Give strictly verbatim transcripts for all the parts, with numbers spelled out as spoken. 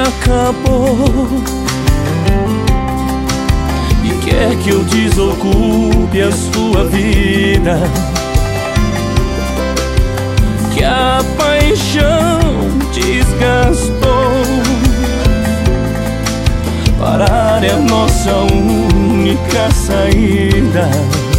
acabou e quer que eu desocupe a sua vida, que a paixão desgastou. Parar é a nossa única saída.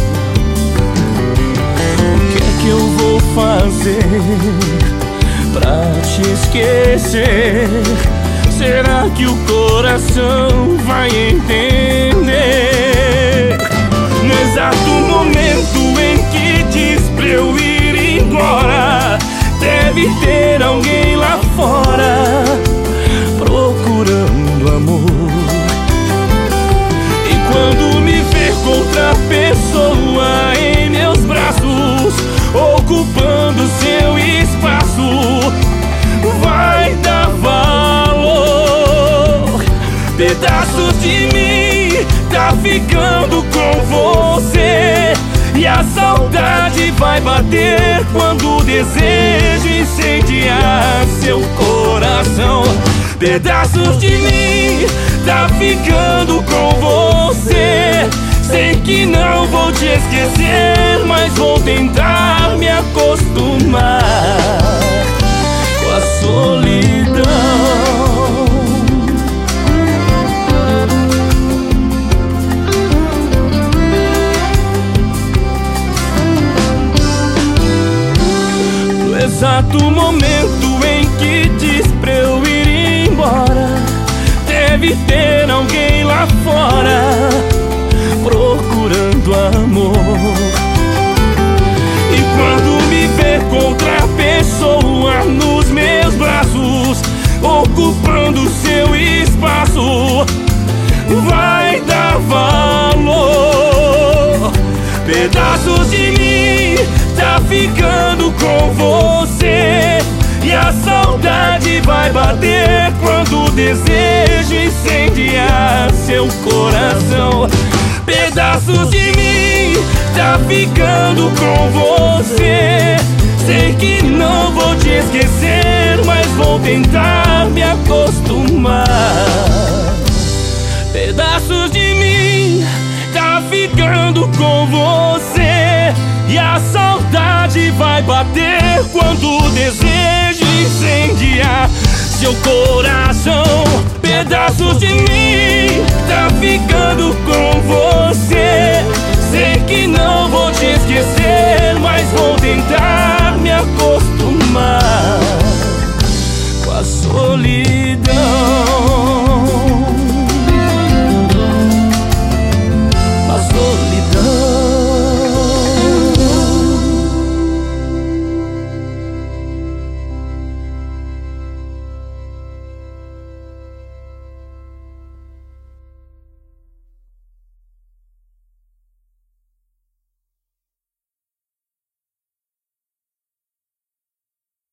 O que é que eu vou fazer pra te esquecer? Será que o coração vai entender? No exato momento em que diz pra eu ir embora, deve ter alguém lá fora procurando amor. E quando me ver com outra pessoa em meus braços, ocupando seu espaço, vai dar valor. Pedaços de mim tá ficando com você, e a saudade vai bater quando o desejo incendiar seu coração. Pedaços de mim tá ficando com você. Sei que não vou te esquecer, mas vou tentar me acostumar com a solidão. No exato momento em que diz pra eu ir embora, deve ter alguém lá fora procurando amor. E quando me ver com outra pessoa nos meus braços, ocupando seu espaço, vai dar valor. Pedaços de mim tá ficando com você, e a saudade vai bater quando o desejo incendiar seu coração. Pedaços de mim tá ficando com você. Sei que não vou te esquecer, mas vou tentar me acostumar. Pedaços de mim tá ficando com você, e a saudade vai bater quando o desejo incendiar seu coração. Pedaços de mim tá ficando com você,